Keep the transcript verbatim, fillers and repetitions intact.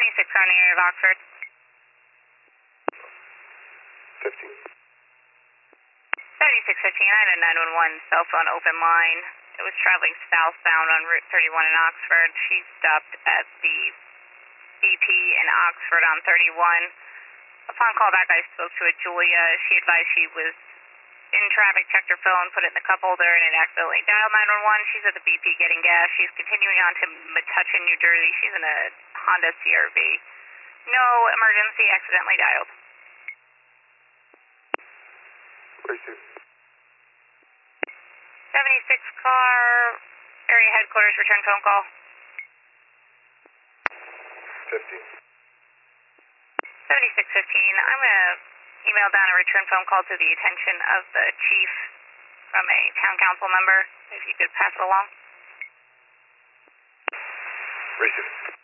seventy-six on the area of Oxford. fifteen. seventy-six fifteen, I had a nine one one cell phone open line. It was traveling southbound on Route thirty-one in Oxford. She stopped at the B P in Oxford on thirty-one. Upon callback, I spoke to a Julia. She advised she was in traffic, checked her phone, put it in the cup holder, and it accidentally dialed nine one one. She's at the B P getting gas. She's continuing on to Metuchen, New Jersey. She's in a Honda C R V. No emergency, accidentally dialed. Receive. seventy-six car, area headquarters, return phone call. fifteen. seventy-six fifteen, I'm going to email down a return phone call to the attention of the chief from a town council member, if you could pass it along. Receive.